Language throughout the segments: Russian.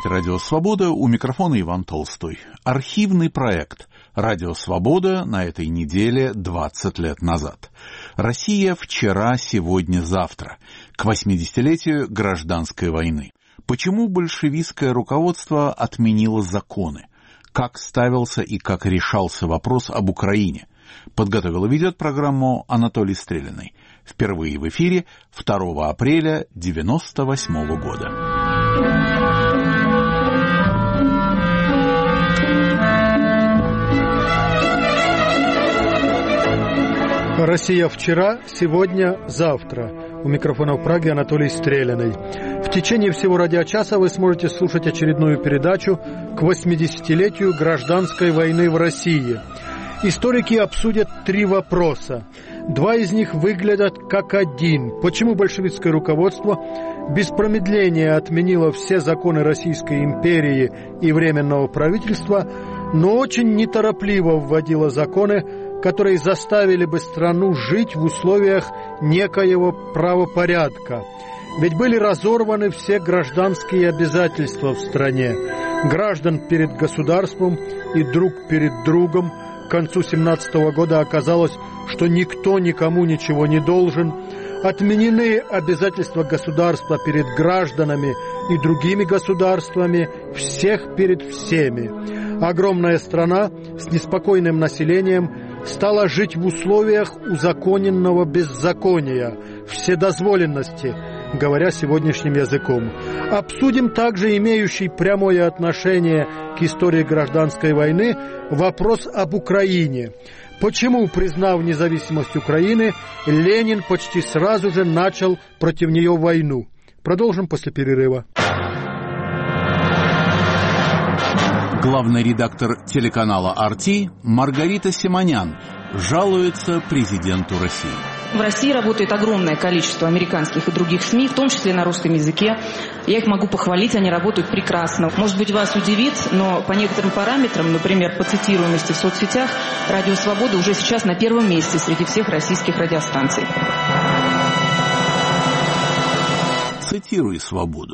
говорит Радио Свобода, у микрофона Иван Толстой. Архивный проект Радио Свобода на этой неделе 20 лет назад. Россия вчера, сегодня, завтра. К 80-летию гражданской войны. Почему большевистское руководство отменило законы? Как ставился и как решался вопрос об Украине? Подготовил и ведет программу Анатолий Стрелиный. Впервые в эфире 2 апреля 1998 года. Россия вчера, сегодня, завтра. У микрофона в Праге Анатолий Стрелиный. В течение всего радиочаса вы сможете слушать очередную передачу к 80-летию гражданской войны в России. Историки обсудят 3 вопроса. 2 из них выглядят как один. Почему большевистское руководство без промедления отменило все законы Российской империи и Временного правительства, но очень неторопливо вводило законы, которые заставили бы страну жить в условиях некоего правопорядка. Ведь были разорваны все гражданские обязательства в стране. Граждан перед государством и друг перед другом. К концу 1917 года оказалось, что никто никому ничего не должен. Отменены обязательства государства перед гражданами и другими государствами, всех перед всеми. Огромная страна с неспокойным населением стала жить в условиях узаконенного беззакония, вседозволенности, говоря сегодняшним языком. Обсудим также имеющий прямое отношение к истории гражданской войны вопрос об Украине. Почему, признав независимость Украины, Ленин почти сразу же начал против нее войну? Продолжим после перерыва. Главный редактор телеканала «RT» Маргарита Симонян жалуется президенту России. В России работает огромное количество американских и других СМИ, в том числе на русском языке. Я их могу похвалить, они работают прекрасно. Может быть, вас удивит, но по некоторым параметрам, например, по цитируемости в соцсетях, Радио Свобода уже сейчас на 1-м месте среди всех российских радиостанций. Цитируй «Свободу».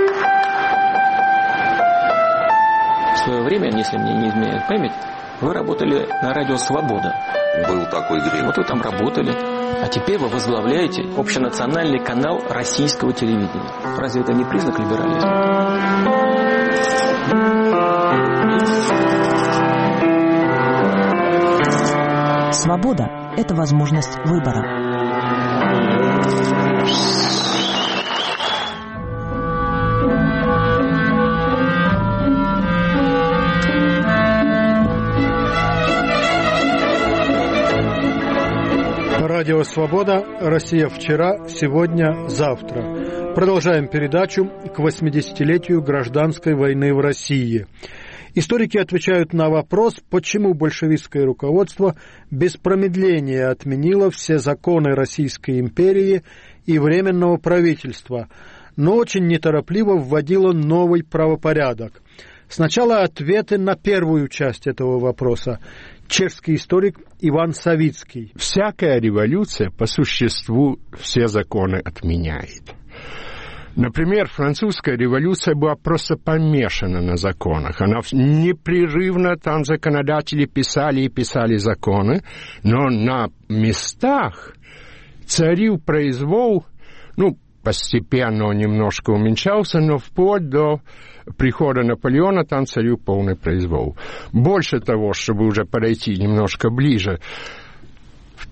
В свое время, если мне не изменяет память, вы работали на Радио Свобода. Был такой грех. Вот вы там работали. А теперь вы возглавляете общенациональный канал российского телевидения. Разве это не признак либерализма? Свобода – это возможность выбора. Радио «Свобода», Россия вчера, сегодня, завтра. Продолжаем передачу к 80-летию гражданской войны в России. Историки отвечают на вопрос, почему большевистское руководство без промедления отменило все законы Российской империи и Временного правительства, но очень неторопливо вводило новый правопорядок. Сначала ответы на первую часть этого вопроса. Чешский историк Иван Савицкий. Всякая революция по существу все законы отменяет. Например, французская революция была просто помешана на законах. Она непрерывно, там законодатели писали и писали законы, но на местах царил произвол, постепенно он немножко уменьшался, но вплоть до прихода Наполеона там царил полный произвол. Больше того, чтобы уже подойти немножко ближе, в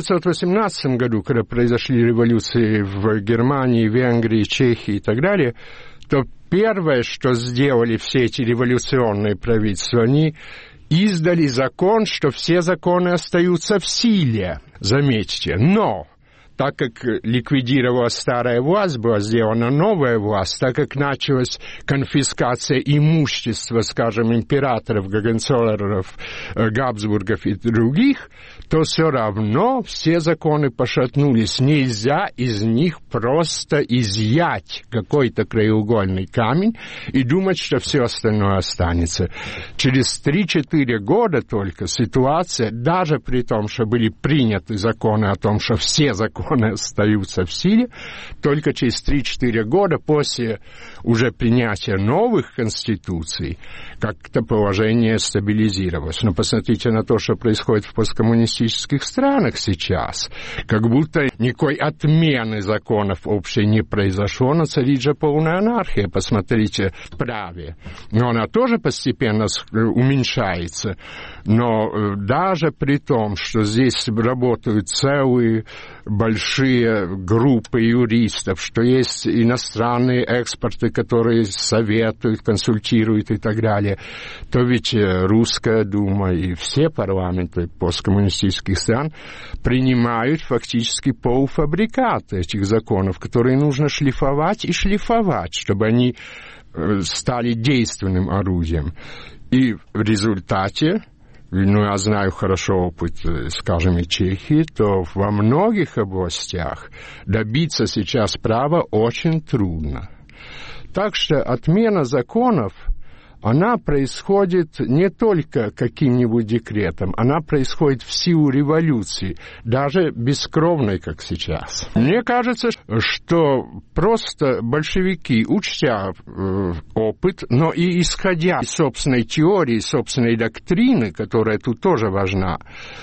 1918 году, когда произошли революции в Германии, Венгрии, Чехии и так далее, то первое, что сделали все эти революционные правительства, они издали закон, что все законы остаются в силе. Заметьте, но так как ликвидировалась старая власть, была сделана новая власть, так как началась конфискация имущества, скажем, императоров, Гогенцоллернов, Габсбургов и других, то все равно все законы пошатнулись. Нельзя из них просто изъять какой-то краеугольный камень и думать, что все остальное останется. Через 3-4 года только ситуация, даже при том, что были приняты законы о том, что все законы законы остаются в силе, только через 3-4 года после уже принятия новых конституций как-то положение стабилизировалось. Но посмотрите на то, что происходит в посткоммунистических странах сейчас. Как будто никакой отмены законов общей не произошло, но царит же полная анархия. Посмотрите в праве. Но она тоже постепенно уменьшается. Но даже при том, что здесь работают целые большие группы юристов, что есть иностранные эксперты, которые советуют, консультируют и так далее, то ведь Русская Дума и все парламенты посткоммунистических стран принимают фактически полуфабрикаты этих законов, которые нужно шлифовать и шлифовать, чтобы они стали действенным орудием. И в результате, ну, я знаю хорошо опыт, скажем, и Чехии, то во многих областях добиться сейчас права очень трудно. Так что отмена законов, она происходит не только каким-нибудь декретом, она происходит в силу революции, даже бескровной, как сейчас. Мне кажется, что просто большевики, учтя опыт, но и исходя из собственной теории, собственной доктрины, которая тут тоже важна,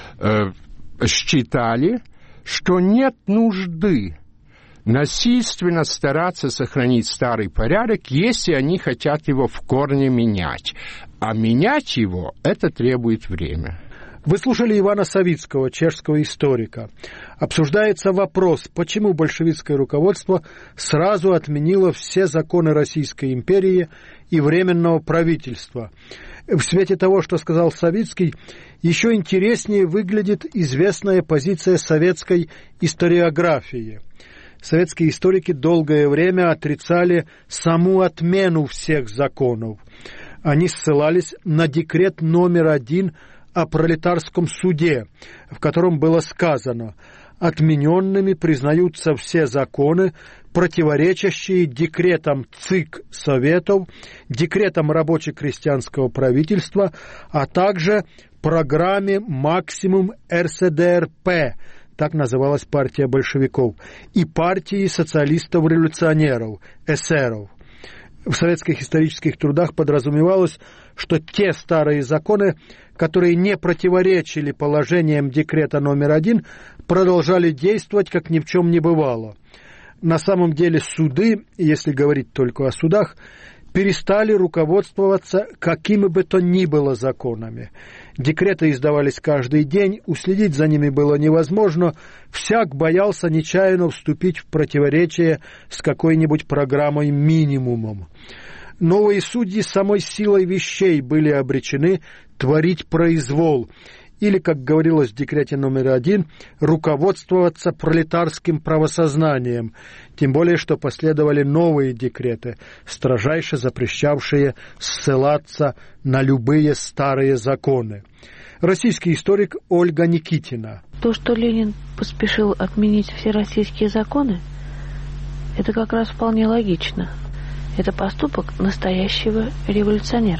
считали, что нет нужды насильственно стараться сохранить старый порядок, если они хотят его в корне менять. А менять его, это требует время. Вы слушали Ивана Савицкого, чешского историка. Обсуждается вопрос, почему большевистское руководство сразу отменило все законы Российской империи и Временного правительства. В свете того, что сказал Савицкий, еще интереснее выглядит известная позиция советской историографии. Советские историки долгое время отрицали саму отмену всех законов. Они ссылались на декрет номер 1 о пролетарском суде, в котором было сказано: отмененными признаются все законы, противоречащие декретам ЦИК Советов, декретам рабоче-крестьянского правительства, а также программе «Максимум РСДРП», так называлась партия большевиков, и партии социалистов-революционеров, эсеров. В советских исторических трудах подразумевалось, что те старые законы, которые не противоречили положениям декрета номер 1, продолжали действовать, как ни в чем не бывало. На самом деле суды, если говорить только о судах, перестали руководствоваться какими бы то ни было законами. Декреты издавались каждый день, уследить за ними было невозможно, всяк боялся нечаянно вступить в противоречие с какой-нибудь программой минимумом. Новые судьи самой силой вещей были обречены творить произвол, или, как говорилось в декрете номер 1, руководствоваться пролетарским правосознанием, тем более, что последовали новые декреты, строжайше запрещавшие ссылаться на любые старые законы. Российский историк Ольга Никитина. То, что Ленин поспешил отменить все российские законы, это как раз вполне логично. Это поступок настоящего революционера.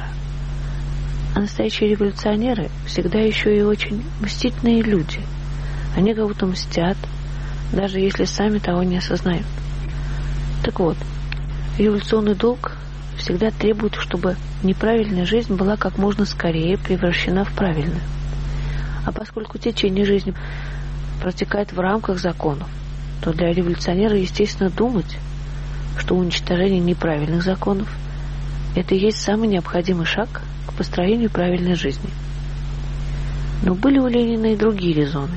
А настоящие революционеры всегда еще и очень мстительные люди. Они кого-то мстят, даже если сами того не осознают. Так вот, революционный долг всегда требует, чтобы неправильная жизнь была как можно скорее превращена в правильную. А поскольку течение жизни протекает в рамках законов, то для революционера, естественно, думать, что уничтожение неправильных законов – это и есть самый необходимый шаг к построению правильной жизни. Но были у Ленина и другие резоны.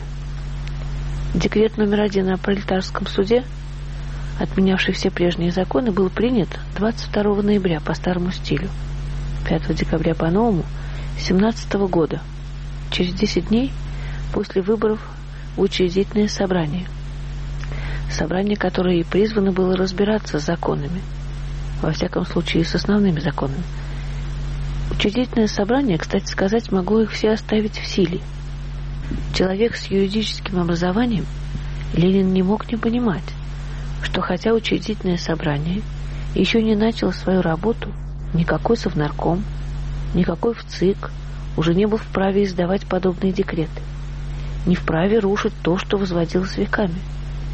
Декрет номер 1 о пролетарском суде, отменявший все прежние законы, был принят 22 ноября по старому стилю, 5 декабря по новому 17 года, через 10 дней после выборов в учредительное собрание. Собрание, которое и призвано было разбираться с законами, во всяком случае с основными законами. Учредительное собрание, кстати сказать, могло их все оставить в силе. Человек с юридическим образованием, Ленин не мог не понимать, что хотя учредительное собрание еще не начало свою работу, никакой Совнарком, никакой ВЦИК уже не был вправе издавать подобные декреты, не вправе рушить то, что возводилось веками.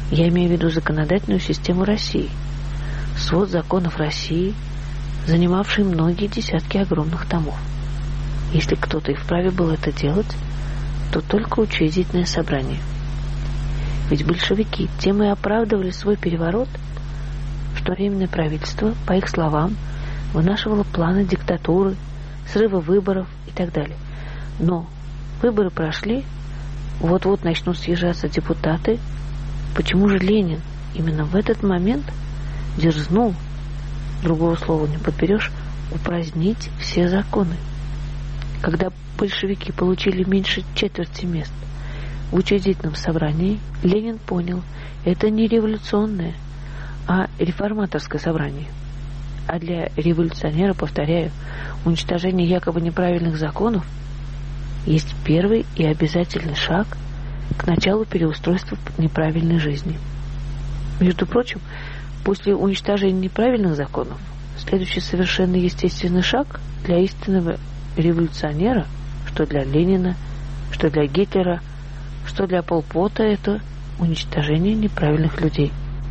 Я имею в виду законодательную систему России, свод законов России, занимавший многие десятки огромных томов. Если кто-то и вправе был это делать, то только Учредительное собрание. Ведь большевики тем и оправдывали свой переворот, что Временное правительство, по их словам, вынашивало планы диктатуры, срыва выборов и так далее. Но выборы прошли, вот-вот начнут съезжаться депутаты. Почему же Ленин именно в этот момент дерзнул, другого слова не подберешь, упразднить все законы? Когда большевики получили меньше четверти мест в Учредительном собрании, Ленин понял, это не революционное, а реформаторское собрание. А для революционера, повторяю, уничтожение якобы неправильных законов есть первый и обязательный шаг к началу переустройства неправильной жизни. Между прочим, после уничтожения неправильных законов следующий совершенно естественный шаг для истинного революционера, что для Ленина, что для Гитлера, что для Пол Пота, это уничтожение неправильных людей.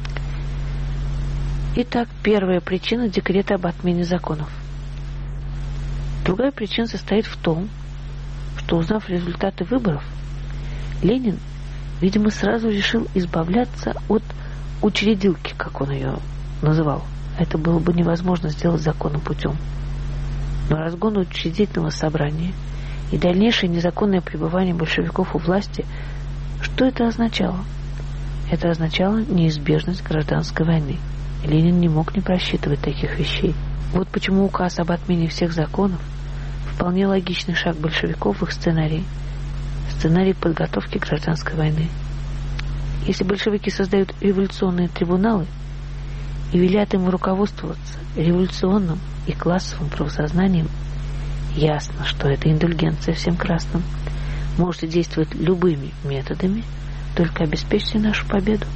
Итак, первая причина декрета об отмене законов. Другая причина состоит в том, что, узнав результаты выборов, Ленин, видимо, сразу решил избавляться от учредилки, как он ее называл. Это было бы невозможно сделать законным путем. Но разгон Учредительного собрания и дальнейшее незаконное пребывание большевиков у власти, что это означало? Это означало неизбежность гражданской войны. Ленин не мог не просчитывать таких вещей. Вот почему указ об отмене всех законов вполне логичный шаг большевиков в их сценарий подготовки гражданской войны. Если большевики создают революционные трибуналы и велят им руководствоваться революционным и классовым правосознанием, ясно, что это индульгенция всем красным. Можете действовать любыми методами, только обеспечьте нашу победу.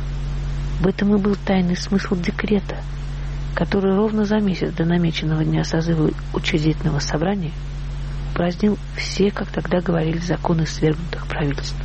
В этом и был тайный смысл декрета, который ровно за месяц до намеченного дня созыва Учредительного собрания упразднил все, как тогда говорили, законы свергнутых правительств.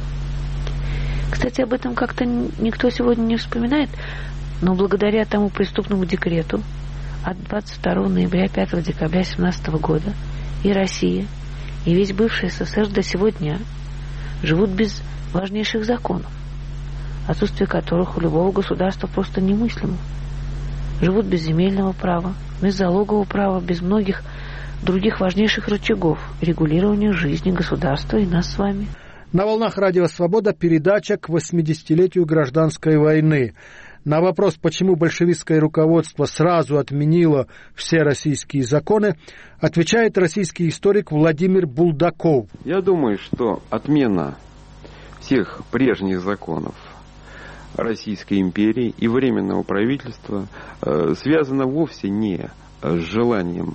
Кстати, об этом как-то никто сегодня не вспоминает, но благодаря тому преступному декрету от 22 ноября 5 декабря 17 года и Россия, и весь бывший СССР до сего дня живут без важнейших законов, отсутствие которых у любого государства просто немыслимо. Живут без земельного права, без залогового права, без многих других важнейших рычагов регулирования жизни государства и нас с вами. На волнах Радио Свобода передача к 80-летию гражданской войны. На вопрос, почему большевистское руководство сразу отменило все российские законы, отвечает российский историк Владимир Булдаков. Я думаю, что отмена всех прежних законов Российской империи и Временного правительства связана вовсе не с желанием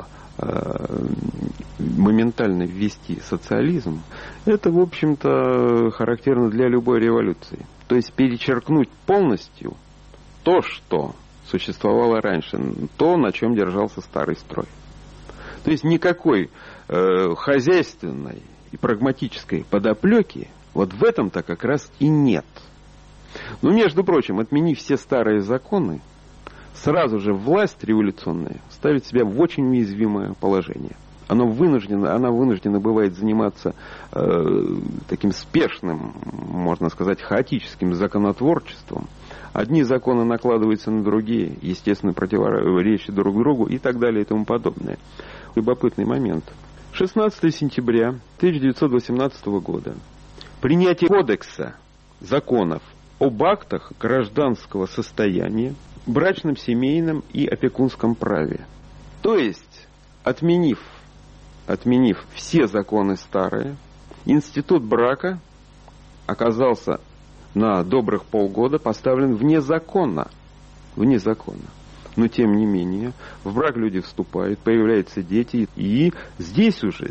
моментально ввести социализм. Это, в общем-то, характерно для любой революции. То есть перечеркнуть полностью то, что существовало раньше, то, на чем держался старый строй. То есть никакой хозяйственной и прагматической подоплеки вот в этом-то как раз и нет. Но, между прочим, отменив все старые законы, сразу же власть революционная ставит себя в очень уязвимое положение. Она вынуждена бывает заниматься таким спешным, можно сказать, хаотическим законотворчеством. Одни законы накладываются на другие, естественно, противоречия друг другу и так далее и тому подобное. Любопытный момент. 16 сентября 1918 года. Принятие кодекса законов об актах гражданского состояния, брачном, семейном и опекунском праве. То есть, отменив все законы старые, институт брака оказался на добрых полгода поставлен вне закона. Но, тем не менее, в брак люди вступают, появляются дети, и здесь уже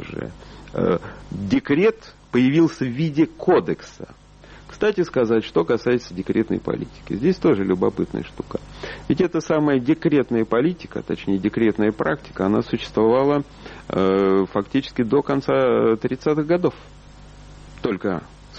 декрет появился в виде кодекса. Кстати сказать, что касается декретной политики. Здесь тоже любопытная штука. Ведь эта самая декретная политика, точнее декретная практика, она существовала фактически до конца 30-х годов. Только с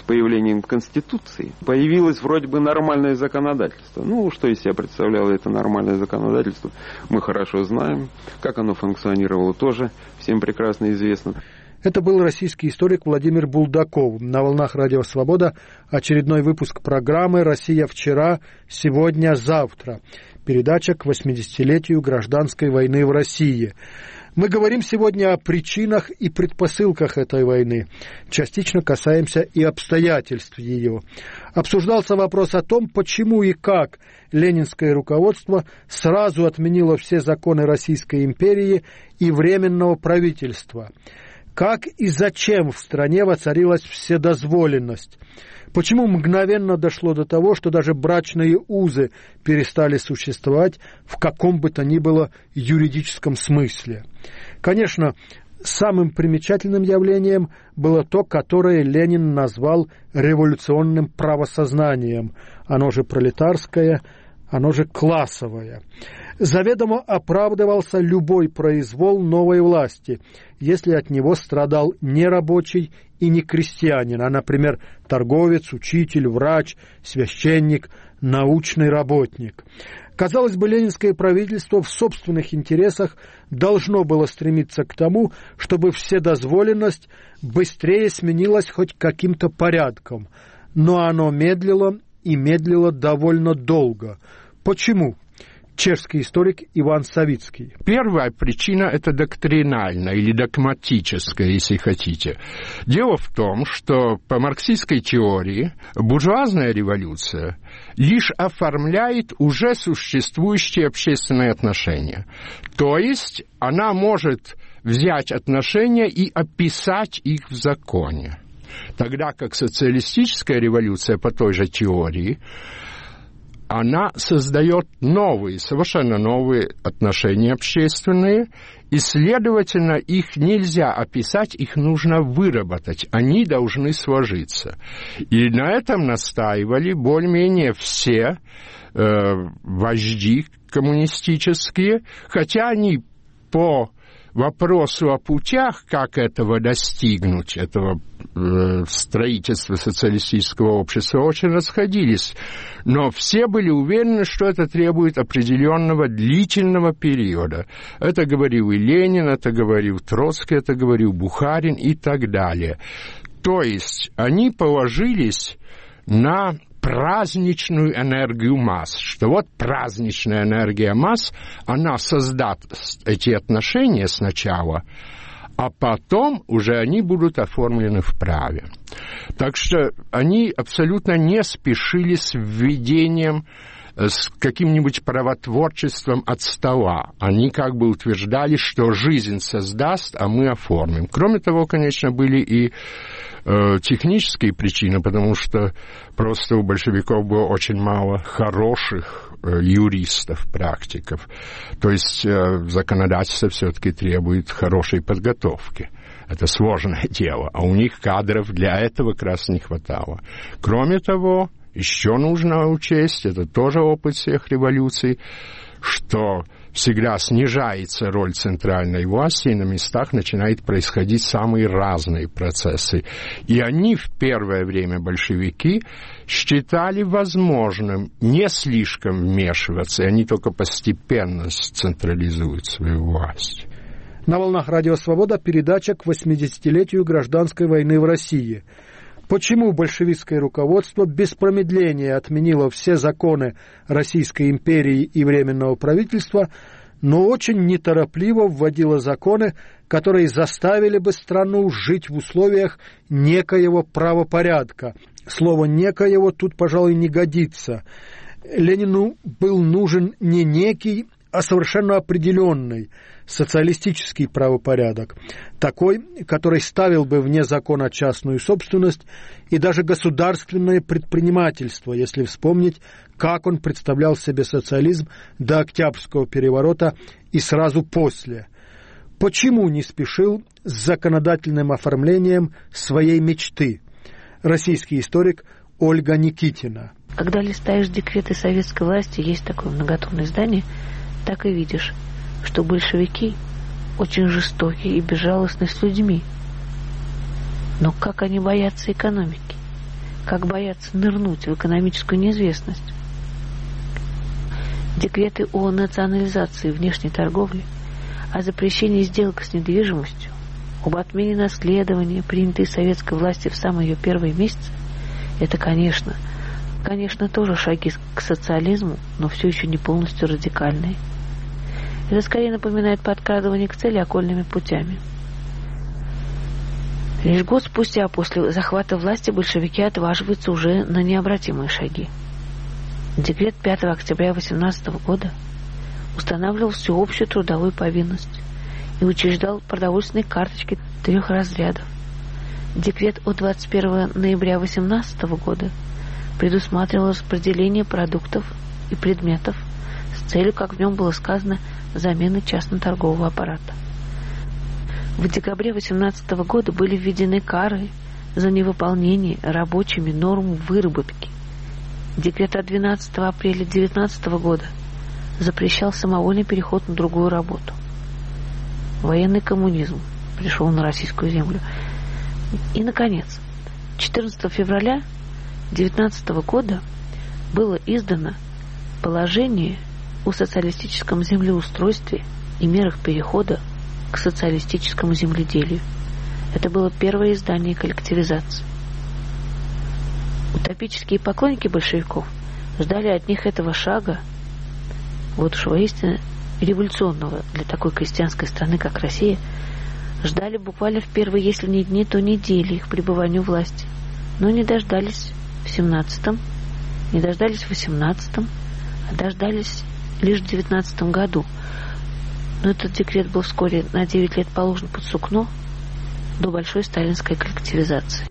появлением Конституции появилось вроде бы нормальное законодательство. Ну, что из себя представляло это нормальное законодательство, мы хорошо знаем. Как оно функционировало, тоже всем прекрасно известно. Это был российский историк Владимир Булдаков. На волнах Радио Свобода очередной выпуск программы «Россия вчера, сегодня, завтра». Передача к 80-летию гражданской войны в России. Мы говорим сегодня о причинах и предпосылках этой войны. Частично касаемся и обстоятельств ее. Обсуждался вопрос о том, почему и как ленинское руководство сразу отменило все законы Российской империи и Временного правительства. Как и зачем в стране воцарилась вседозволенность? Почему мгновенно дошло до того, что даже брачные узы перестали существовать в каком бы то ни было юридическом смысле? Конечно, самым примечательным явлением было то, которое Ленин назвал революционным правосознанием, оно же пролетарское, оно же классовое. Заведомо оправдывался любой произвол новой власти, если от него страдал не рабочий и не крестьянин, а, например, торговец, учитель, врач, священник, научный работник. Казалось бы, ленинское правительство в собственных интересах должно было стремиться к тому, чтобы вседозволенность быстрее сменилась хоть каким-то порядком, но оно медлило и медлило довольно долго. Почему? Чешский историк Иван Савицкий. Первая причина – это доктринальная или догматическая, если хотите. Дело в том, что по марксистской теории буржуазная революция лишь оформляет уже существующие общественные отношения. То есть она может взять отношения и описать их в законе. Тогда как социалистическая революция по той же теории она создает новые, совершенно новые отношения общественные, и, следовательно, их нельзя описать, их нужно выработать, они должны сложиться. И на этом настаивали более-менее все вожди коммунистические, хотя они по вопросу о путях, как этого достигнуть, этого строительства социалистического общества, очень расходились. Но все были уверены, что это требует определенного длительного периода. Это говорил и Ленин, это говорил Троцкий, это говорил Бухарин и так далее. То есть они положились на праздничную энергию масс, что вот праздничная энергия масс, она создаст эти отношения сначала, а потом уже они будут оформлены в праве. Так что они абсолютно не спешили с введением, с каким-нибудь правотворчеством от стола. Они как бы утверждали, что жизнь создаст, а мы оформим. Кроме того, конечно, были и технические причины, потому что просто у большевиков было очень мало хороших юристов, практиков. То есть законодательство все-таки требует хорошей подготовки. Это сложное дело, а у них кадров для этого как раз не хватало. Кроме того, еще нужно учесть, это тоже опыт всех революций, что всегда снижается роль центральной власти, и на местах начинают происходить самые разные процессы. И они в первое время, большевики, считали возможным не слишком вмешиваться, и они только постепенно централизуют свою власть. На волнах Радио Свобода передача к 80-летию гражданской войны в России. Почему большевистское руководство без промедления отменило все законы Российской империи и Временного правительства, но очень неторопливо вводило законы, которые заставили бы страну жить в условиях некоего правопорядка? Слово «некоего» тут, пожалуй, не годится. Ленину был нужен не некий, а совершенно определенный социалистический правопорядок, такой, который ставил бы вне закона частную собственность и даже государственное предпринимательство, если вспомнить, как он представлял себе социализм до Октябрьского переворота и сразу после. Почему не спешил с законодательным оформлением своей мечты? Российский историк Ольга Никитина. Когда листаешь декреты советской власти, есть такое многотомное издание, так и видишь, что большевики очень жестокие и безжалостны с людьми. Но как они боятся экономики? как боятся нырнуть в экономическую неизвестность. Декреты о национализации внешней торговли, о запрещении сделок с недвижимостью, об отмене наследования, принятые советской властью в самые ее первые месяцы, это, конечно, тоже шаги к социализму, но все еще не полностью радикальные. Это скорее напоминает подкрадывание к цели окольными путями. Лишь год спустя после захвата власти большевики отваживаются уже на необратимые шаги. Декрет 5 октября 18 года устанавливал всеобщую трудовую повинность и учреждал продовольственные карточки 3 разрядов. Декрет от 21 ноября 18 года предусматривал распределение продуктов и предметов с целью, как в нем было сказано, замены частно-торгового аппарата. В декабре 18 года были введены кары за невыполнение рабочими норм выработки. Декрет от 12 апреля 19 года запрещал самовольный переход на другую работу. Военный коммунизм пришел на российскую землю. И, наконец, 14 февраля 19 года было издано положение о социалистическом землеустройстве и мерах перехода к социалистическому земледелию. Это было первое издание коллективизации. Утопические поклонники большевиков ждали от них этого шага, вот уж воистину революционного для такой крестьянской страны, как Россия, ждали буквально в первые, если не дни, то недели их пребывания у власти. Но не дождались в 17-м, не дождались в 18-м, а дождались лишь в 19 году. Но этот декрет был вскоре на 9 лет положен под сукно до большой сталинской коллективизации.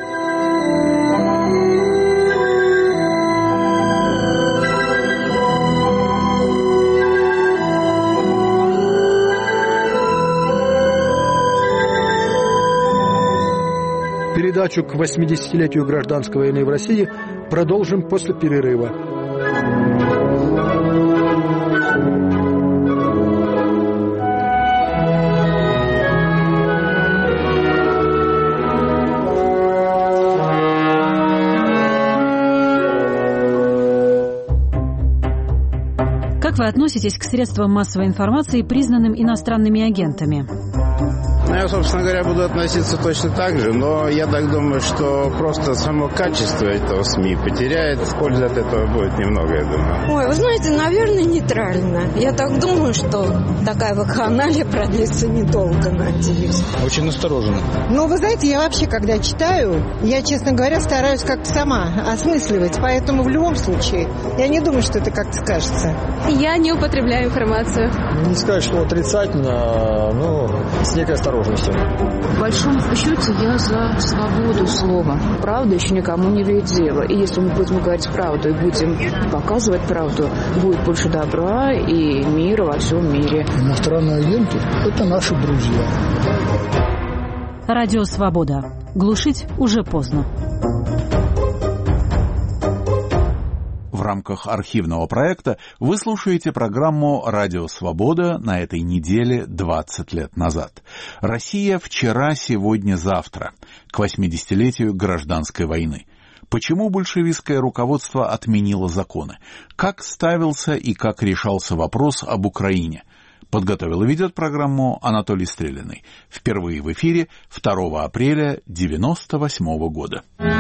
Передачу к 80-летию гражданской войны в России продолжим после перерыва. Как вы относитесь к средствам массовой информации, признанным иностранными агентами? Я, собственно говоря, буду относиться точно так же, но я так думаю, что просто само качество этого СМИ потеряет, пользы от этого будет немного, я думаю. Ой, вы знаете, наверное, нейтрально. Я так думаю, что такая вакханалия продлится недолго, надеюсь. Очень настороженно. Ну, вы знаете, я вообще, когда читаю, я, честно говоря, стараюсь как-то сама осмысливать, поэтому в любом случае я не думаю, что это как-то скажется. Я не употребляю информацию. Не сказать, что отрицательно, но с некой осторожностью. В большом счете я за свободу слова. Правда еще никому не вредила. И если мы будем говорить правду и будем показывать правду, будет больше добра и мира во всем мире. Иностранные агенты – это наши друзья. Радио «Свобода». Глушить уже поздно. В рамках архивного проекта вы слушаете программу «Радио Свобода» на этой неделе 20 лет назад. Россия вчера, сегодня, завтра, к 80-летию гражданской войны. Почему большевистское руководство отменило законы? Как ставился и как решался вопрос об Украине? Подготовил и ведет программу Анатолий Стрелянный. Впервые в эфире 2 апреля 1998 года.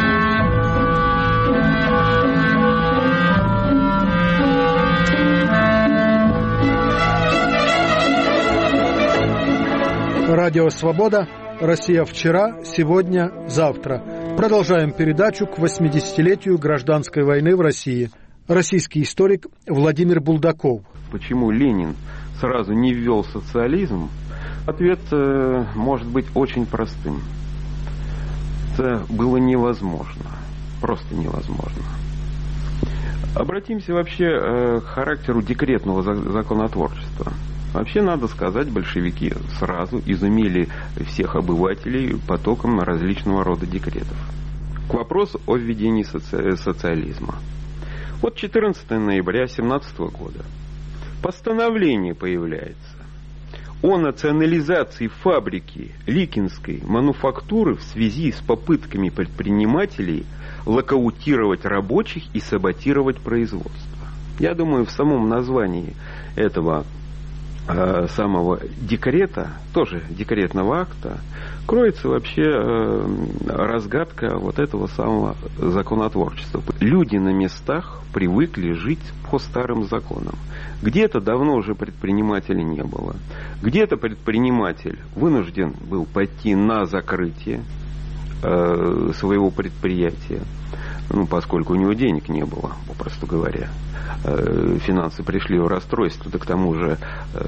Радио «Свобода». Россия вчера, сегодня, завтра. Продолжаем передачу к 80-летию гражданской войны в России. Российский историк Владимир Булдаков. Почему Ленин сразу не ввел социализм? Ответ может быть очень простым. Это было невозможно. Просто невозможно. Обратимся вообще к характеру декретного законотворчества. Вообще, надо сказать, большевики сразу изумили всех обывателей потоком различного рода декретов. К вопросу о введении социализма. Вот 14 ноября 1917 года постановление появляется о национализации фабрики Ликинской мануфактуры в связи с попытками предпринимателей локаутировать рабочих и саботировать производство. Я думаю, в самом названии этого самого декрета, тоже декретного акта, кроется вообще разгадка вот этого самого законотворчества. Люди на местах привыкли жить по старым законам. Где-то давно уже предпринимателя не было. Где-то предприниматель вынужден был пойти на закрытие своего предприятия, поскольку у него денег не было, попросту говоря. Финансы пришли в расстройство, да к тому же,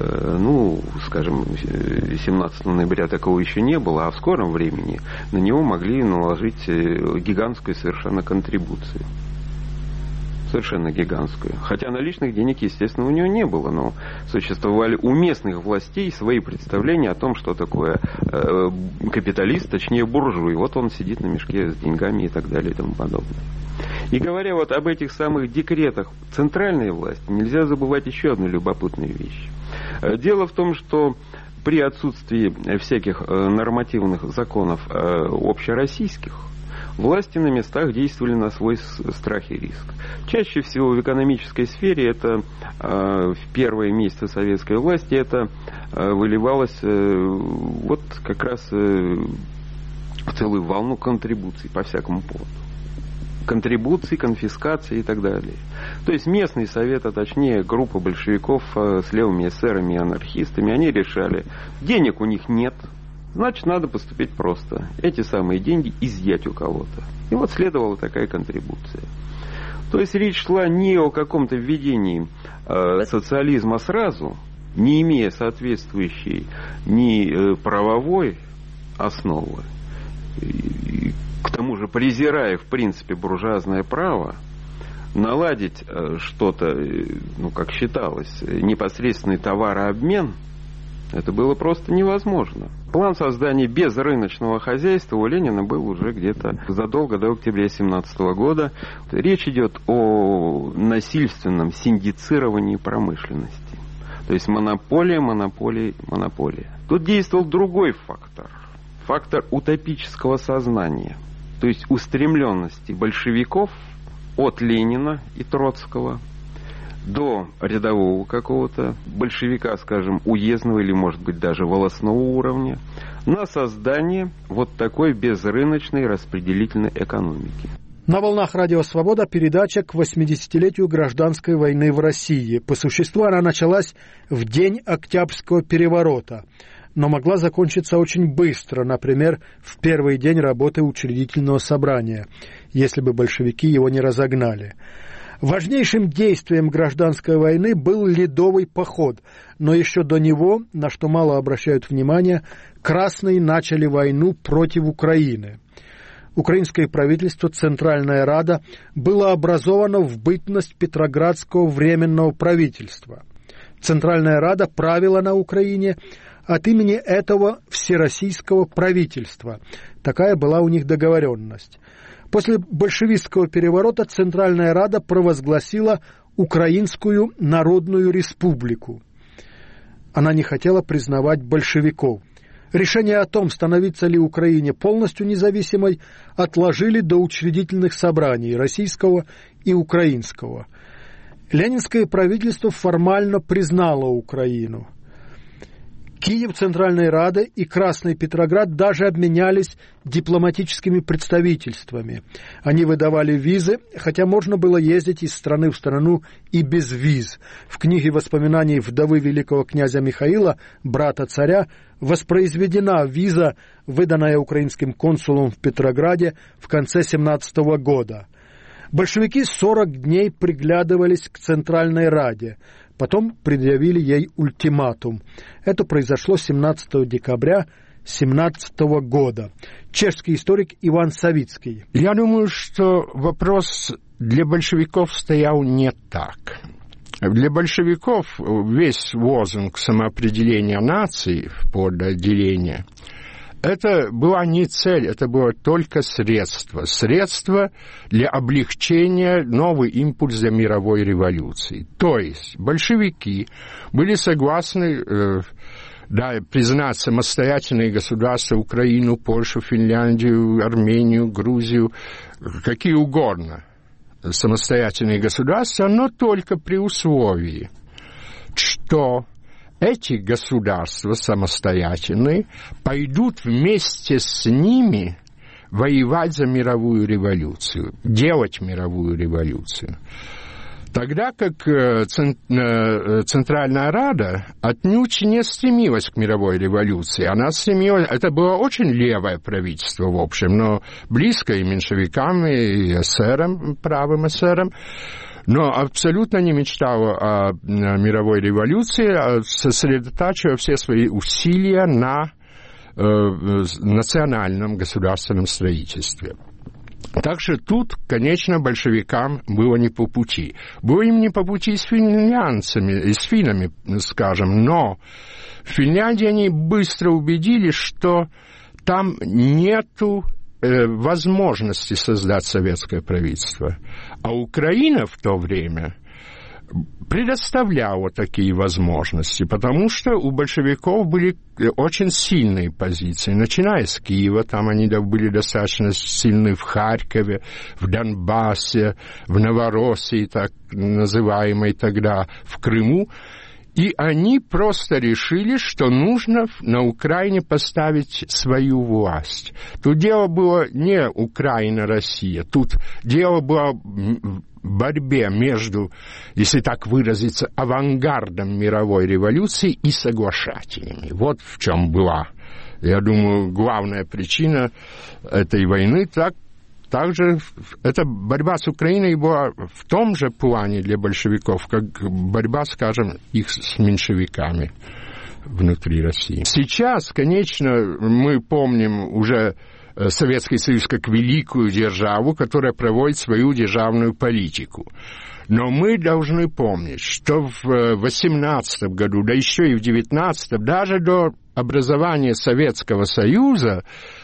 17 ноября такого еще не было, а в скором времени на него могли наложить гигантскую совершенно контрибуцию. Совершенно гигантскую. Хотя наличных денег, естественно, у него не было, но существовали у местных властей свои представления о том, что такое капиталист, точнее буржуй. Вот он сидит на мешке с деньгами и так далее и тому подобное. И говоря вот об этих самых декретах центральной власти, нельзя забывать еще одну любопытную вещь. Дело в том, что при отсутствии всяких нормативных законов общероссийских, власти на местах действовали на свой страх и риск. Чаще всего в экономической сфере это в первые месяцы советской власти это выливалось вот как раз в целую волну контрибуций по всякому поводу. Контрибуции, конфискации и так далее. То есть местный совет, а точнее группа большевиков с левыми эсерами и анархистами, они решали, денег у них нет, значит, надо поступить просто. Эти самые деньги изъять у кого-то. И вот следовала такая контрибуция. То есть речь шла не о каком-то введении социализма сразу, не имея соответствующей ни правовой основы, к тому же презирая, в принципе, буржуазное право, наладить что-то, как считалось, непосредственный товарообмен, это было просто невозможно. План создания безрыночного хозяйства у Ленина был уже где-то задолго до октября 1917 года. Речь идет о насильственном синдицировании промышленности. То есть монополия, монополия, монополия. Тут действовал другой фактор. Фактор утопического сознания. То есть устремленности большевиков от Ленина и Троцкого до рядового какого-то большевика, скажем, уездного или, может быть, даже волостного уровня, на создание вот такой безрыночной распределительной экономики. На волнах Радио Свобода передача к 80-летию гражданской войны в России. По существу она началась в день Октябрьского переворота, но могла закончиться очень быстро, например, в первый день работы Учредительного собрания, если бы большевики его не разогнали. Важнейшим действием гражданской войны был Ледовый поход, но еще до него, на что мало обращают внимание, красные начали войну против Украины. Украинское правительство, Центральная Рада, было образовано в бытность Петроградского временного правительства. Центральная Рада правила на Украине от имени этого всероссийского правительства. Такая была у них договоренность. После большевистского переворота Центральная Рада провозгласила Украинскую Народную Республику. Она не хотела признавать большевиков. Решение о том, становиться ли Украине полностью независимой, отложили до учредительных собраний российского и украинского. Ленинское правительство формально признало Украину. Киев, Центральная Рада и Красный Петроград даже обменялись дипломатическими представительствами. Они выдавали визы, хотя можно было ездить из страны в страну и без виз. В книге воспоминаний вдовы великого князя Михаила, брата царя, воспроизведена виза, выданная украинским консулом в Петрограде в конце 1917 года. Большевики 40 дней приглядывались к Центральной Раде. Потом предъявили ей ультиматум. Это произошло 17 декабря 1917 года. Чешский историк Иван Савицкий. Я думаю, что вопрос для большевиков стоял не так. Для большевиков весь лозунг самоопределения нации вплоть до отделения — это была не цель, это было только средство. Средство для облегчения нового импульса мировой революции. То есть большевики были согласны да, признать самостоятельные государства Украину, Польшу, Финляндию, Армению, Грузию, какие угодно самостоятельные государства, но только при условии, что эти государства самостоятельные пойдут вместе с ними воевать за мировую революцию, делать мировую революцию. Тогда как Центральная Рада отнюдь не стремилась к мировой революции. Она стремилась... Это было очень левое правительство, в общем, но близкое и меньшевикам, и эсерам, правым эсерам, но абсолютно не мечтала о мировой революции, а сосредотачивая все свои усилия на национальном государственном строительстве. Так что тут, конечно, большевикам было не по пути. Было им не по пути с финлянцами, и с финнами, скажем, но в Финляндии они быстро убедились, что там нету возможности создать советское правительство. А Украина в то время предоставляла такие возможности, потому что у большевиков были очень сильные позиции, начиная с Киева, там они были достаточно сильны в Харькове, в Донбассе, в Новороссии, так называемой тогда, в Крыму, и они просто решили, что нужно на Украине поставить свою власть. Тут дело было не Украина-Россия, тут дело было в борьбе между, если так выразиться, авангардом мировой революции и соглашателями. Вот в чем была, я думаю, главная причина этой войны. Также эта борьба с Украиной была в том же плане для большевиков, как борьба, скажем, их с меньшевиками внутри России. Сейчас, конечно, мы помним уже Советский Союз как великую державу, которая проводит свою державную политику. Но мы должны помнить, что в 18 году, да еще и в 19, даже до образования Советского Союза,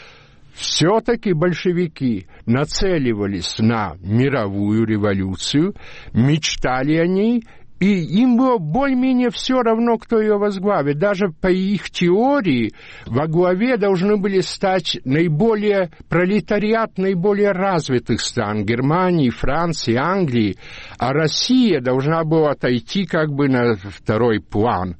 все-таки большевики нацеливались на мировую революцию, мечтали о ней, и им было более-менее все равно, кто ее возглавит. Даже по их теории во главе должны были стать наиболее пролетариат наиболее развитых стран Германии, Франции, Англии, а Россия должна была отойти как бы на второй план.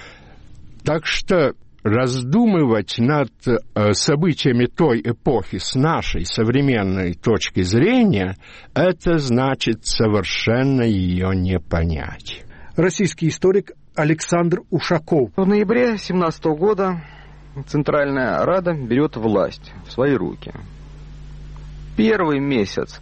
Так что раздумывать над событиями той эпохи с нашей современной точки зрения, это значит совершенно ее не понять. Российский историк Александр Ушаков. В ноябре 1917 года Центральная Рада берет власть в свои руки. Первый месяц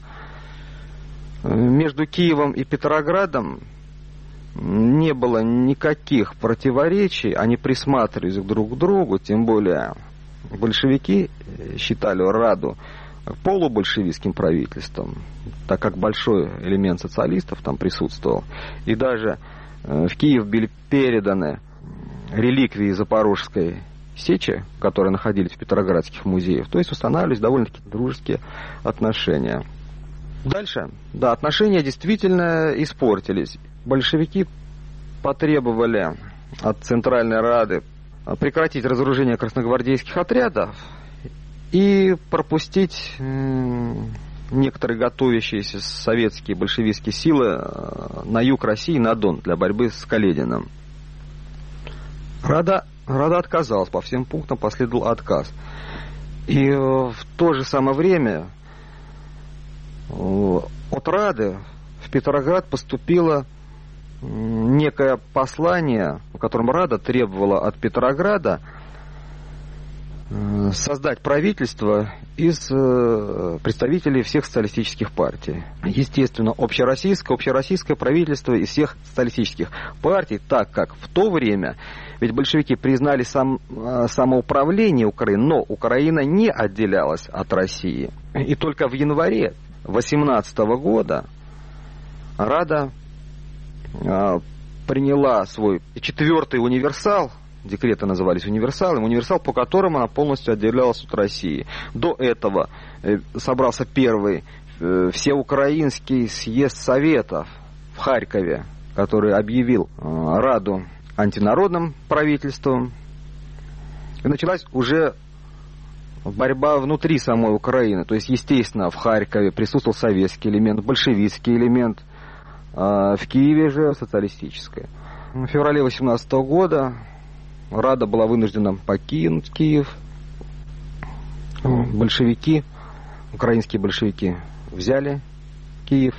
между Киевом и Петроградом не было никаких противоречий, они присматривались друг к другу, тем более большевики считали Раду полубольшевистским правительством, так как большой элемент социалистов там присутствовал. И даже в Киев были переданы реликвии Запорожской сечи, которые находились в петроградских музеях, то есть устанавливались довольно-таки дружеские отношения. Дальше, да, отношения действительно испортились. Большевики потребовали от Центральной Рады прекратить разоружение красногвардейских отрядов и пропустить некоторые готовящиеся советские большевистские силы на юг России, на Дон, для борьбы с Калединым. Рада отказалась, по всем пунктам последовал отказ. И в то же самое время от Рады в Петроград поступило некое послание, в котором Рада требовала от Петрограда создать правительство из представителей всех социалистических партий. Естественно, общероссийское правительство из всех социалистических партий, так как в то время, ведь большевики признали самоуправление Украины, но Украина не отделялась от России. И только в январе 18 года Рада приняла свой четвертый универсал, декреты назывались универсалом, универсал, по которому она полностью отделялась от России. До этого собрался первый всеукраинский съезд Советов в Харькове, который объявил Раду антинародным правительством И началась уже борьба внутри самой Украины. То есть, естественно, в Харькове присутствовал советский элемент, большевистский элемент, в Киеве же социалистическое. В феврале 18 года Рада была вынуждена покинуть Киев. Большевики, украинские большевики, взяли Киев.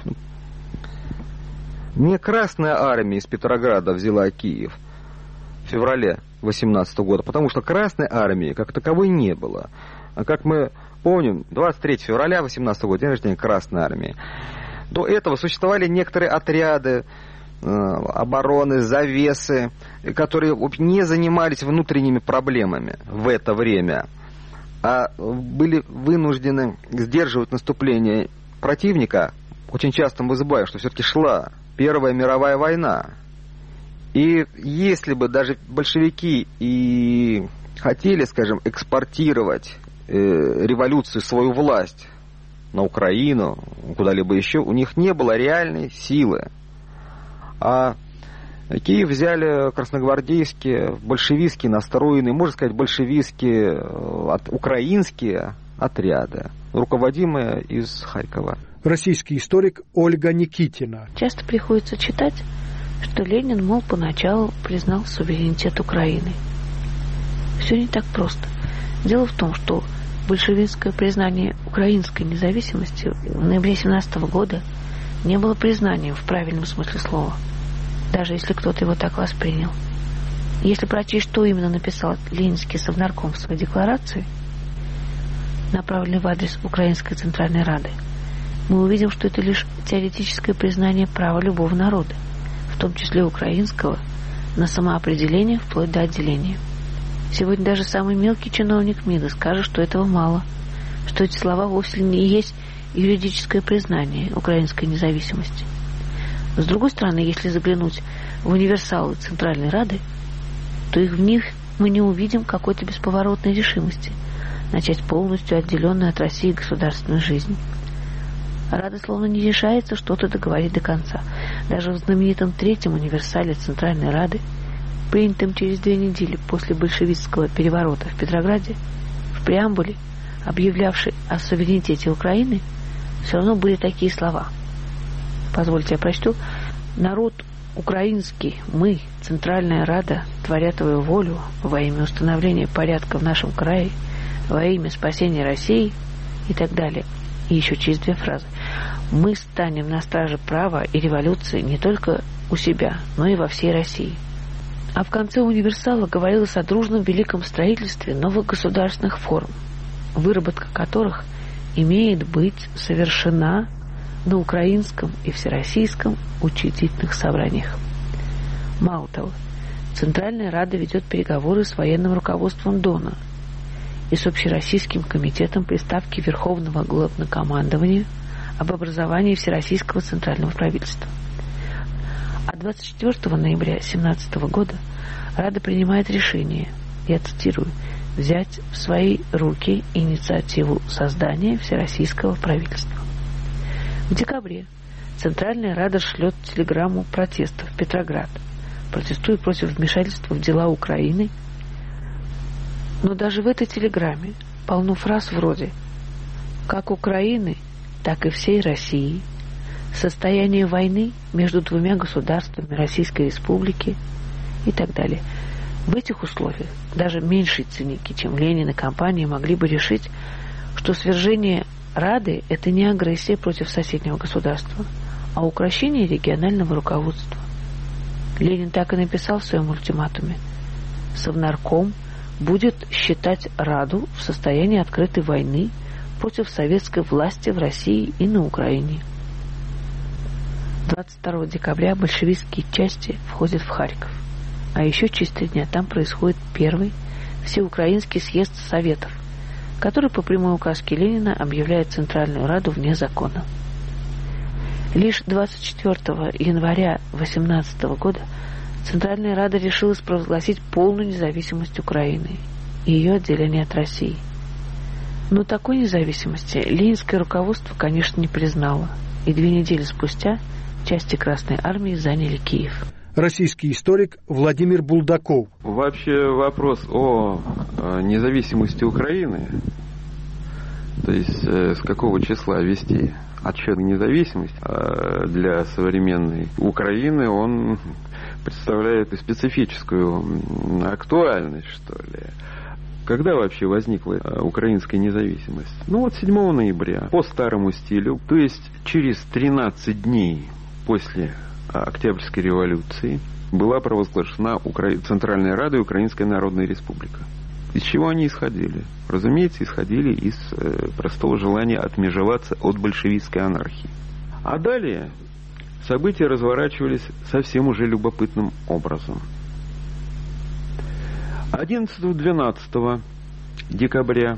Не Красная Армия из Петрограда взяла Киев в феврале 18 года, потому что Красной Армии как таковой не было. А как мы помним, 23 февраля 18 года, день рождения Красной Армии. До этого существовали некоторые отряды обороны, завесы, которые не занимались внутренними проблемами в это время, а были вынуждены сдерживать наступление противника. Очень часто мы забываем, что все-таки шла Первая мировая война. И если бы даже большевики и хотели, скажем, экспортировать революцию, свою власть на Украину, куда-либо еще, у них не было реальной силы. А Киев взяли красногвардейские, большевистские настроенные, можно сказать, большевистские, украинские отряды, руководимые из Харькова. Российский историк Ольга Никитина. Часто приходится читать, что Ленин, мол, поначалу признал суверенитет Украины. Все не так просто. Дело в том, что большевистское признание украинской независимости в ноябре 1917 года не было признанием в правильном смысле слова, даже если кто-то его так воспринял. Если прочесть, что именно написал Ленинский совнарком в своей декларации, направленной в адрес Украинской Центральной Рады, мы увидим, что это лишь теоретическое признание права любого народа, в том числе украинского, на самоопределение вплоть до отделения. Сегодня даже самый мелкий чиновник МИДа скажет, что этого мало, что эти слова вовсе не есть юридическое признание украинской независимости. С другой стороны, если заглянуть в универсалы Центральной Рады, то в них мы не увидим какой-то бесповоротной решимости начать полностью отделенную от России государственную жизнь. Рада словно не решается что-то договорить до конца. Даже в знаменитом третьем универсале Центральной Рады, принятом через 2 недели после большевистского переворота в Петрограде, в преамбуле, объявлявшей о суверенитете Украины, все равно были такие слова. Позвольте, я прочту. «Народ украинский, мы, Центральная Рада, творя твою волю во имя установления порядка в нашем крае, во имя спасения России» и так далее. И еще через 2 фразы. «Мы станем на страже права и революции не только у себя, но и во всей России». А в конце универсала говорилось о дружном великом строительстве новых государственных форм, выработка которых имеет быть совершена на украинском и всероссийском учредительных собраниях. Мало того, Центральная Рада ведет переговоры с военным руководством Дона и с Общероссийским комитетом при Ставке Верховного Главнокомандования об образовании Всероссийского Центрального правительства. А 24 ноября 2017 года Рада принимает решение, я цитирую, взять в свои руки инициативу создания Всероссийского правительства. В декабре Центральная Рада шлет телеграмму протеста в Петроград, протестуя против вмешательства в дела Украины. Но даже в этой телеграмме полно фраз вроде «как Украины, так и всей России», «состояние войны между 2 государствами Российской Республики» и так далее. В этих условиях даже меньшие циники, чем Ленин и компания, могли бы решить, что свержение Рады – это не агрессия против соседнего государства, а укрощение регионального руководства. Ленин так и написал в своем ультиматуме: «Совнарком будет считать Раду в состоянии открытой войны против советской власти в России и на Украине». 22 декабря большевистские части входят в Харьков. А еще через 3 дня там происходит первый всеукраинский съезд Советов, который по прямой указке Ленина объявляет Центральную Раду вне закона. Лишь 24 января 18 года Центральная Рада решилась провозгласить полную независимость Украины и ее отделение от России. Но такой независимости ленинское руководство, конечно, не признало, и 2 недели спустя части Красной Армии заняли Киев. российский историк Владимир Булдаков. Вообще вопрос о независимости Украины, то есть с какого числа вести отсчет независимости для современной Украины, он представляет специфическую актуальность, что ли. Когда вообще возникла украинская независимость? 7 ноября, по старому стилю, то есть через 13 дней после Октябрьской революции, была провозглашена Центральная Рада и Украинская Народная Республика. Из чего они исходили? Разумеется, исходили из простого желания отмежеваться от большевистской анархии. А далее события разворачивались совсем уже любопытным образом. 11-12 декабря,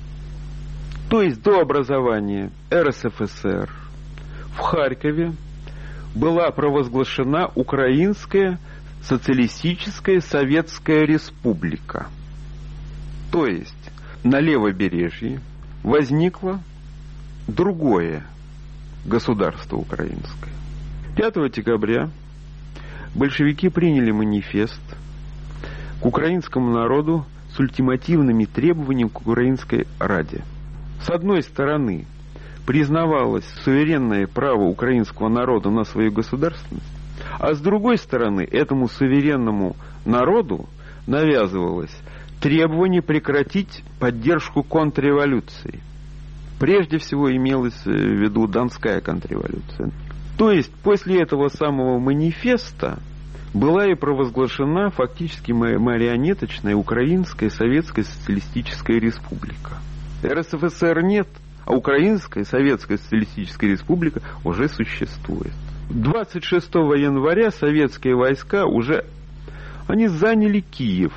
то есть до образования РСФСР, в Харькове была провозглашена Украинская социалистическая советская республика. То есть на левобережье возникло другое государство украинское. 5 декабря большевики приняли манифест к украинскому народу с ультимативными требованиями к Украинской Раде. С одной стороны, признавалось суверенное право украинского народа на свою государственность, а с другой стороны, этому суверенному народу навязывалось требование прекратить поддержку контрреволюции. Прежде всего имелась в виду Донская контрреволюция. То есть после этого самого манифеста была и провозглашена фактически марионеточная Украинская Советская Социалистическая Республика. РСФСР нет, а Украинская Советская Социалистическая Республика уже существует. 26 января советские войска они заняли Киев.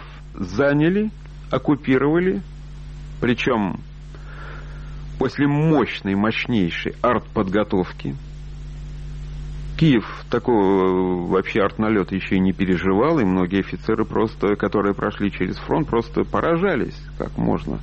Оккупировали, причем после мощнейшей артподготовки. Киев такого вообще артналета еще и не переживал, и многие офицеры, которые прошли через фронт, просто поражались, как можно.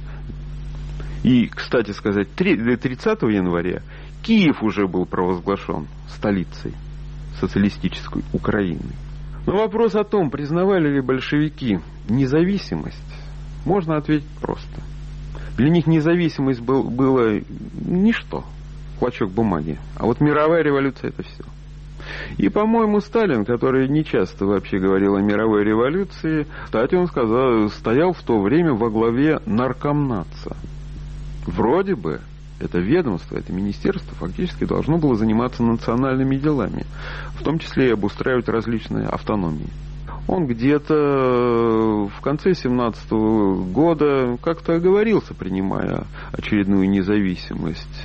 И, кстати сказать, 30 января Киев уже был провозглашен столицей социалистической Украины. Но вопрос о том, признавали ли большевики независимость, можно ответить просто. Для них независимость была ничто, клочок бумаги. А вот мировая революция — это все. И, по-моему, Сталин, который нечасто вообще говорил о мировой революции, кстати, он стоял в то время во главе наркомнатца. Вроде бы это ведомство, это министерство фактически должно было заниматься национальными делами, в том числе и обустраивать различные автономии. Он где-то в конце 17-го года как-то оговорился, принимая очередную независимость.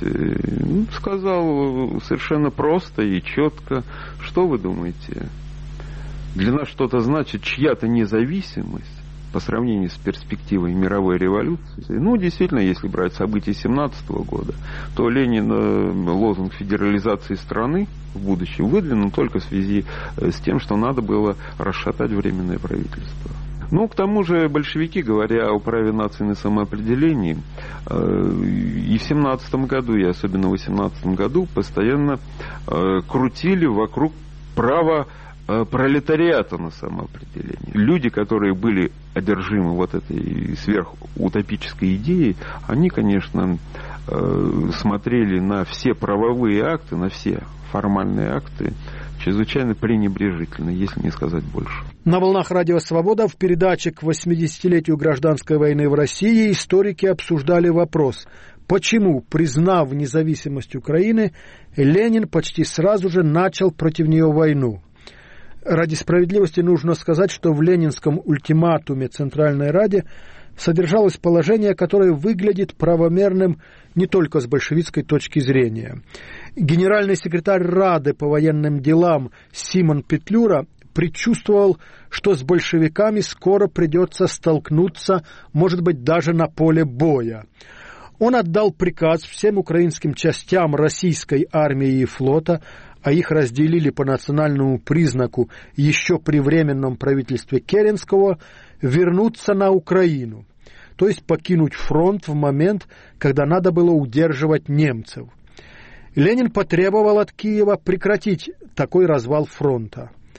Сказал совершенно просто и четко: что вы думаете, для нас что-то значит чья-то независимость по сравнению с перспективой мировой революции? Действительно, если брать события 17-го года, то Ленин лозунг федерализации страны в будущем выдвинул только в связи с тем, что надо было расшатать временное правительство. К тому же большевики, говоря о праве нации на самоопределение, и в 17-м году, и особенно в 18-м году, постоянно крутили вокруг права пролетариата на самоопределение. Люди, которые были одержимы вот этой сверхутопической идеей, они, конечно, смотрели на все правовые акты, на все формальные акты чрезвычайно пренебрежительно, если не сказать больше. На волнах Радио Свобода в передаче к 80-летию гражданской войны в России историки обсуждали вопрос, почему, признав независимость Украины, Ленин почти сразу же начал против нее войну. Ради справедливости нужно сказать, что в ленинском ультиматуме Центральной Раде содержалось положение, которое выглядит правомерным не только с большевистской точки зрения. Генеральный секретарь Рады по военным делам Симон Петлюра предчувствовал, что с большевиками скоро придется столкнуться, может быть, даже на поле боя. Он отдал приказ всем украинским частям российской армии и флота, а их разделили по национальному признаку еще при временном правительстве Керенского, вернуться на Украину, то есть покинуть фронт в момент, когда надо было удерживать немцев. Ленин потребовал от Киева прекратить такой развал фронта.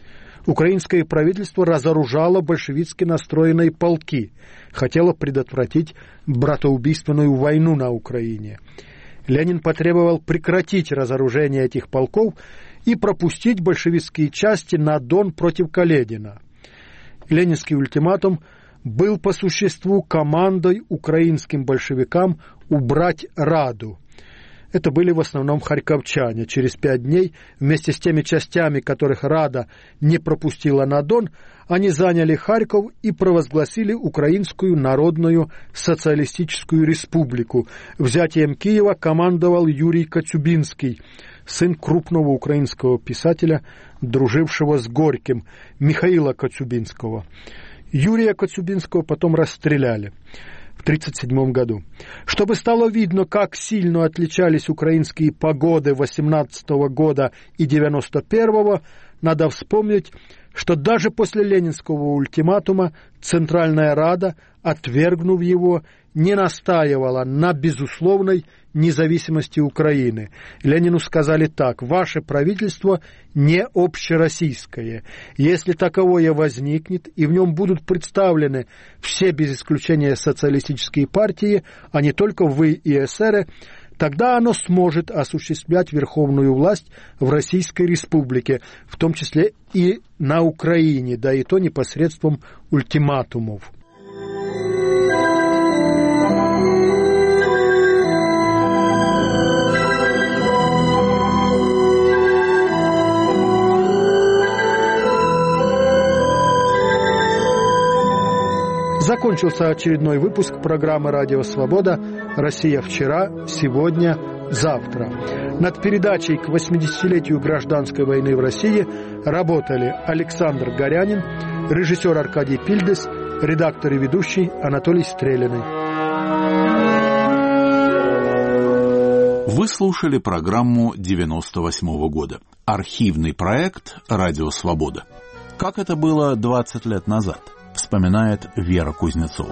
Украинское правительство разоружало большевистски настроенные полки, хотело предотвратить братоубийственную войну на Украине. Ленин потребовал прекратить разоружение этих полков и пропустить большевистские части на Дон против Каледина. Ленинский ультиматум был по существу командой украинским большевикам убрать Раду. Это были в основном харьковчане. Через 5 дней вместе с теми частями, которых Рада не пропустила на Дон, они заняли Харьков и провозгласили Украинскую Народную Социалистическую Республику. Взятием Киева командовал Юрий Коцюбинский, сын крупного украинского писателя, дружившего с Горьким, Михаила Коцюбинского. Юрия Коцюбинского потом расстреляли в 1937 году. Чтобы стало видно, как сильно отличались украинские погоды 18 года и 91-го, надо вспомнить, что даже после ленинского ультиматума Центральная Рада, отвергнув его, не настаивала на безусловной независимости Украины. Ленину сказали так: ваше правительство не общероссийское. Если таковое возникнет, и в нем будут представлены все без исключения социалистические партии, а не только вы и эсеры, тогда оно сможет осуществлять верховную власть в Российской Республике, в том числе и на Украине, да и то не посредством ультиматумов. Закончился очередной выпуск программы «Радио Свобода. Россия вчера, сегодня, завтра». Над передачей к 80-летию гражданской войны в России работали Александр Горянин, режиссер Аркадий Пильдес, редактор и ведущий Анатолий Стрелянный. Вы слушали программу 98-го года. Архивный проект «Радио Свобода». Как это было 20 лет назад, вспоминает Вера Кузнецова.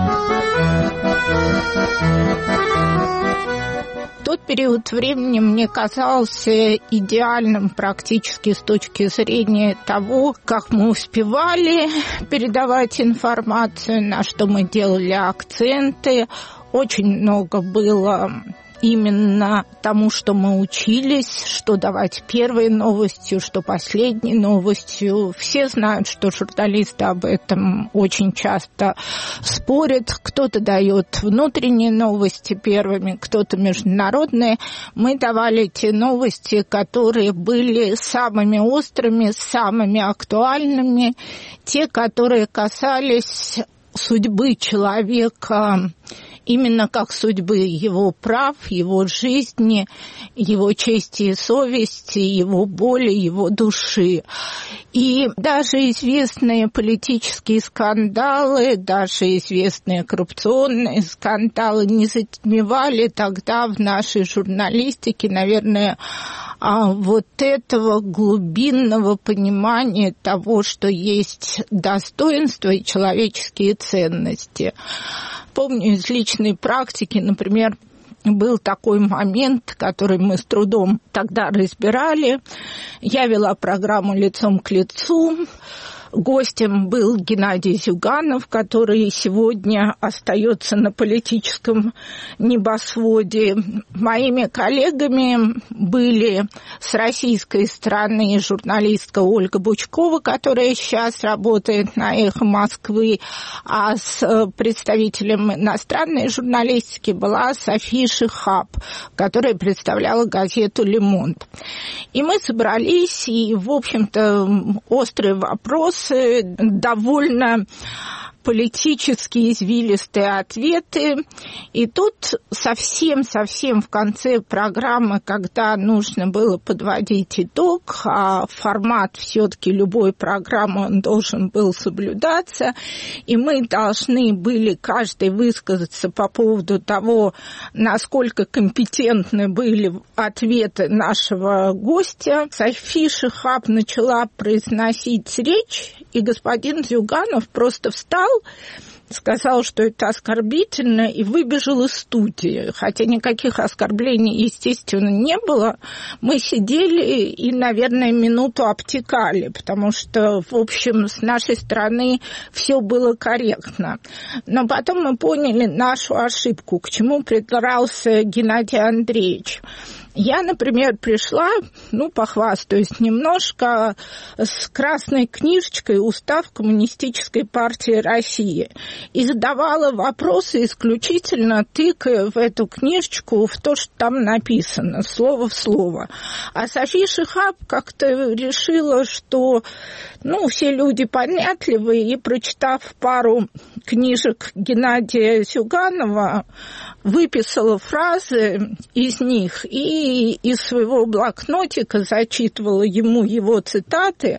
Тот период времени мне казался идеальным практически с точки зрения того, как мы успевали передавать информацию, на что мы делали акценты. Очень много было именно тому, что мы учились, что давать первой новостью, что последней новостью. Все знают, что журналисты об этом очень часто спорят. Кто-то дает внутренние новости первыми, кто-то международные. Мы давали те новости, которые были самыми острыми, самыми актуальными, те, которые касались судьбы человека, именно как судьбы его прав, его жизни, его чести и совести, его боли, его души. И даже известные политические скандалы, даже известные коррупционные скандалы не затмевали тогда в нашей журналистике, наверное, вот этого глубинного понимания того, что есть достоинство и человеческие ценности. Помню из личной практики, например, был такой момент, который мы с трудом тогда разбирали. Я вела программу «Лицом к лицу». Гостем был Геннадий Зюганов, который сегодня остается на политическом небосводе. Моими коллегами были с российской стороны журналистка Ольга Бучкова, которая сейчас работает на «Эхо Москвы», а с представителем иностранной журналистики была София Шихаб, которая представляла газету «Ле-Монд». И мы собрались, и, в общем-то, острые вопросы, довольно политически извилистые ответы. И тут совсем в конце программы, когда нужно было подводить итог, а формат все-таки любой программы он должен был соблюдаться, и мы должны были каждый высказаться по поводу того, насколько компетентны были ответы нашего гостя. София Шихаб начала произносить речь, и господин Зюганов просто встал сказал, что это оскорбительно, и выбежал из студии. Хотя никаких оскорблений, естественно, не было. Мы сидели и, наверное, минуту обтекали, потому что, в общем, с нашей стороны все было корректно. Но потом мы поняли нашу ошибку, к чему придрался Геннадий Андреевич. Я, например, пришла, похвастаюсь немножко, с красной книжечкой «Устав Коммунистической партии России» и задавала вопросы исключительно тыкая в эту книжечку в то, что там написано, слово в слово. А София Шихаб как-то решила, что, все люди понятливые, и, прочитав пару книжек Геннадия Зюганова, выписала фразы из них и из своего блокнотика зачитывала ему его цитаты.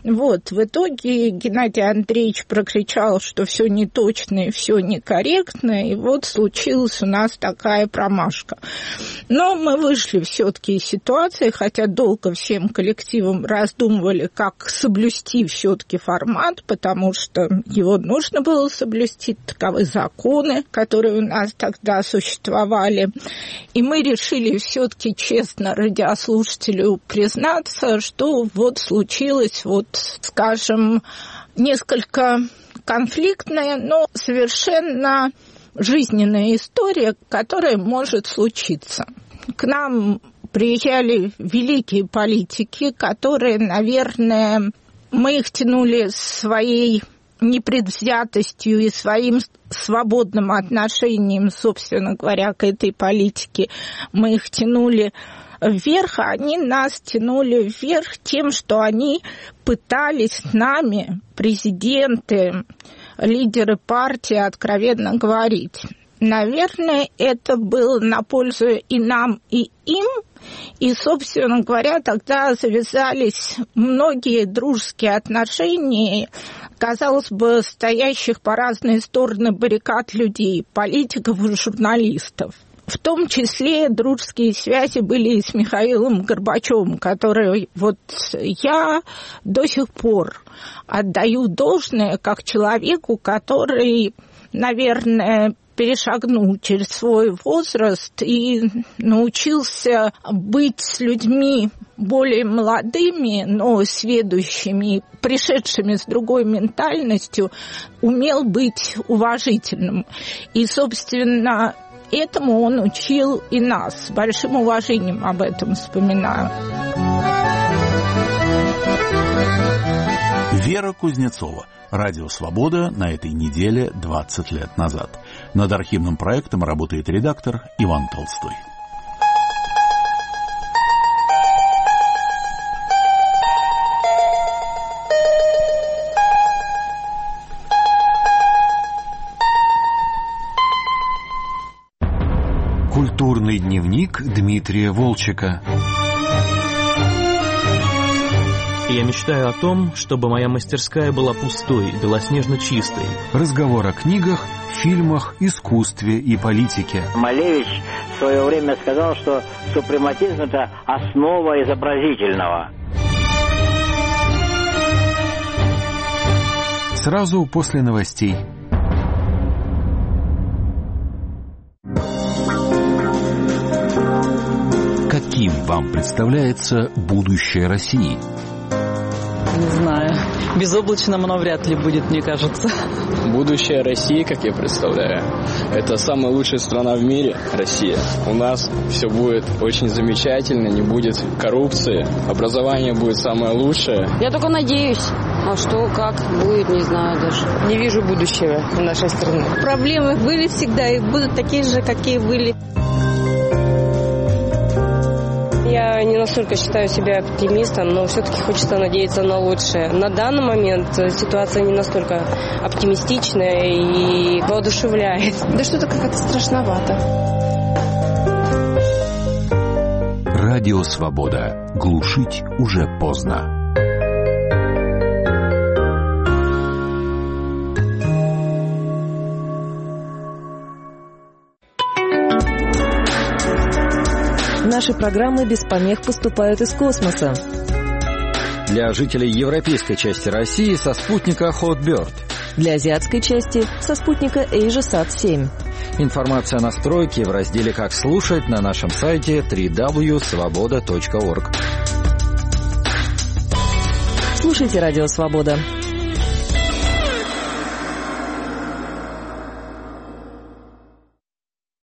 В итоге Геннадий Андреевич прокричал, что все неточно и все некорректно, и случилась у нас такая промашка. Но мы вышли все-таки из ситуации, хотя долго всем коллективом раздумывали, как соблюсти все-таки формат, потому что его нужно было соблюсти, таковы законы, которые у нас тогда существовали. И мы решили все-таки честно радиослушателю признаться, что случилось, скажем, несколько конфликтная, но совершенно жизненная история, которая может случиться. К нам приезжали великие политики, которые, наверное, мы их тянули своей непредвзятостью и своим свободным отношением, собственно говоря, к этой политике. Мы их тянули вверх, а они нас тянули вверх тем, что они пытались с нами, президенты, лидеры партии, откровенно говорить. Наверное, это было на пользу и нам, и им. И, собственно говоря, тогда завязались многие дружеские отношения, казалось бы, стоящих по разные стороны баррикад людей, политиков и журналистов. В том числе дружеские связи были и с Михаилом Горбачевым, который я до сих пор отдаю должное как человеку, который, наверное, перешагнул через свой возраст и научился быть с людьми более молодыми, но сведущими, пришедшими с другой ментальностью, умел быть уважительным. И, собственно, этому он учил и нас. С большим уважением об этом вспоминаю. Вера Кузнецова. Радио «Свобода» на этой неделе 20 лет назад. Над архивным проектом работает редактор Иван Толстой. Культурный дневник Дмитрия Волчека. Я мечтаю о том, чтобы моя мастерская была пустой, белоснежно чистой. Разговор о книгах, фильмах, искусстве и политике. Малевич в свое время сказал, что супрематизм – это основа изобразительного. Сразу после новостей. Каким вам представляется будущее России? Не знаю. Безоблачным оно вряд ли будет, мне кажется. Будущее России, как я представляю, это самая лучшая страна в мире, Россия. У нас все будет очень замечательно, не будет коррупции, образование будет самое лучшее. Я только надеюсь. А что, как будет, не знаю даже. Не вижу будущего в нашей стране. Проблемы были всегда и будут такие же, какие были. Я не настолько считаю себя оптимистом, но все-таки хочется надеяться на лучшее. На данный момент ситуация не настолько оптимистичная и воодушевляет. Да что-то как-то страшновато. Радио «Свобода». Глушить уже поздно. Наши программы без помех поступают из космоса. Для жителей европейской части России со спутника Hotbird. Для азиатской части со спутника AsiaSat-7. Информация о настройке в разделе «Как слушать» на нашем сайте www.svoboda.org. Слушайте «Радио Свобода».